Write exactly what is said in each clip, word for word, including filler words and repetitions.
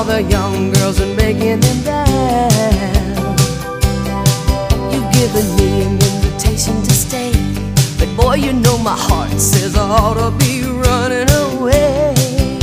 all the young girls and breaking them down. You've given me an invitation to stay, but boy, you know my heart says I ought to be running away.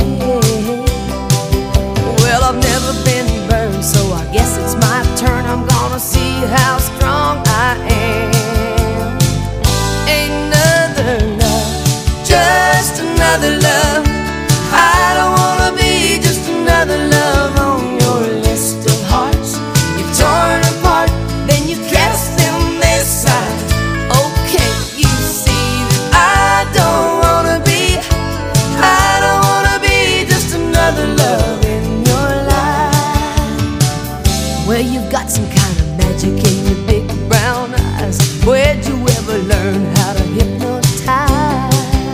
Well, I've never been burned, so I guess it's my turn. I'm gonna see how strong I am. Another love, just another love. I don't wanna be just another love on your list of hearts. You've torn apart, then you cast them aside. Okay, you see that I don't wanna be, I don't wanna be just another love in your life. Well, you've got some kind of magic in your big brown eyes. Where'd you ever learn how to hypnotize?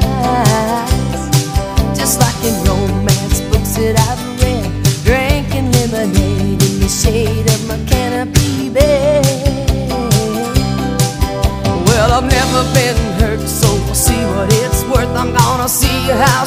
Just like in romance books that I've read, drinking lemonade in the shade of my canopy bed. Well, I've never been hurt, so we'll see what it's worth. I'm gonna see how